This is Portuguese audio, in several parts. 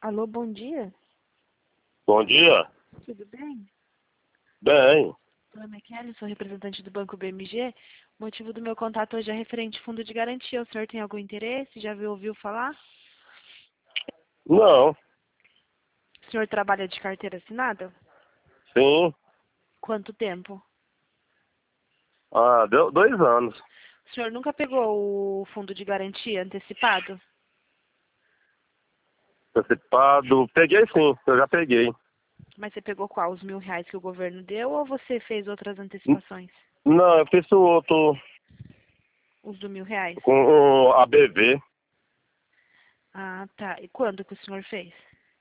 Alô, bom dia. Bom dia. Tudo bem? Bem, Meu nome é Kelly, sou representante do Banco BMG. O motivo do meu contato hoje é referente ao fundo de garantia. O senhor tem algum interesse? Já ouviu falar? não, O senhor trabalha de carteira assinada? sim. Quanto tempo? Deu 2 anos. O senhor nunca pegou o fundo de garantia antecipado? Antecipado. Peguei sim, eu já peguei. Mas você pegou qual? Os R$ 1.000 que o governo deu ou você fez outras N- antecipações? Não, eu fiz o outro Os do R$ 1.000? com o ABV. Ah, tá. E quando que o senhor fez?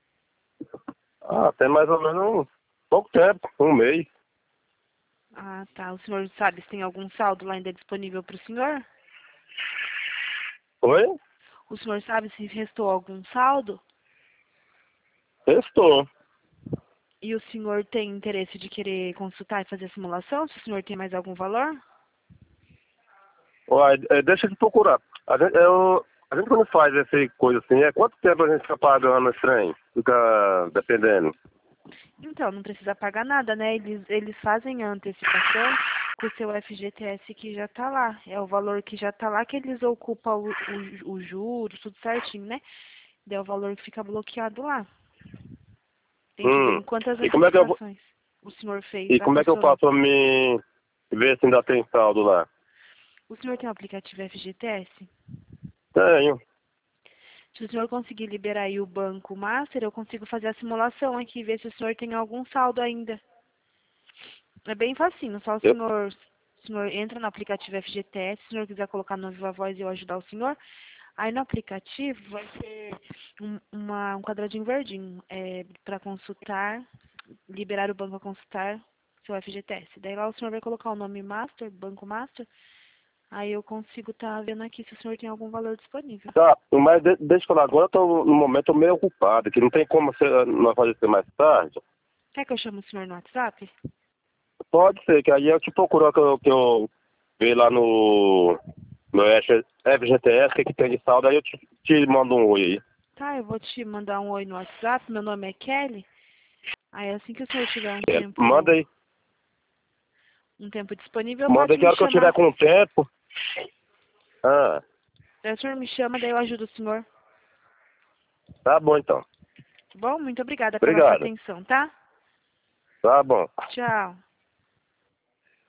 Tem mais ou menos pouco tempo, um mês. Ah, tá. O senhor sabe se tem algum saldo lá ainda disponível para o senhor? Oi? O senhor sabe se restou algum saldo? Estou. E o senhor tem interesse de querer consultar e fazer a simulação? Se o senhor tem mais algum valor? Uai, deixa de procurar. A gente quando faz essa coisa assim, quanto tempo a gente fica pagando esse trem? Fica dependendo. Então, não precisa pagar nada, né? Eles fazem a antecipação com o seu FGTS que já está lá. É o valor que já está lá que eles ocupam o juros, tudo certinho, né? Daí é o valor que fica bloqueado lá. Tem que ver Hum. em quantas E como é que eu, antecipações o senhor fez e da como é que eu pessoa. faço pra me ver se ainda tem saldo lá? O senhor tem o aplicativo FGTS? Tenho. Se o senhor conseguir liberar aí o Banco Master, eu consigo fazer a simulação aqui e ver se o senhor tem algum saldo ainda. É bem facinho, só o senhor entra no aplicativo FGTS, se o senhor quiser colocar no Viva Voz e eu ajudar o senhor. Aí no aplicativo vai ter um quadradinho verdinho para consultar, liberar o banco a consultar seu FGTS. Daí lá o senhor vai colocar o nome Master, Banco Master, aí eu consigo estar vendo aqui se o senhor tem algum valor disponível. Tá, mas deixa eu falar, agora no momento eu tô meio ocupado, que não tem como nós fazer isso mais tarde. Quer que eu chame o senhor no WhatsApp? Pode ser, que aí eu te procuro que eu ver lá no meu FGTS, que tem de saldo, aí eu te mando um oi aí. Tá, eu vou te mandar um oi no WhatsApp, meu nome é Kelly. Aí assim que o senhor tiver Manda aí, um tempo disponível, manda pode aí que me a hora que eu tiver chamar. com o tempo. Ah, Daí o senhor me chama, daí eu ajudo o senhor. tá bom então. Tá bom? Muito obrigada pela sua Obrigado. atenção, tá? Tá bom. Tchau.